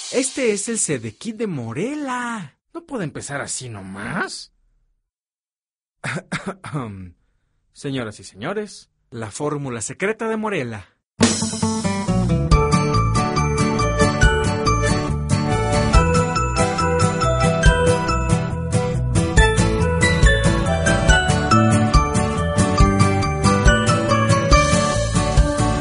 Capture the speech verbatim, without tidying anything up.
Este es el Sedequí de Morela. ¿No puede empezar así nomás? Señoras y señores, la fórmula secreta de Morela.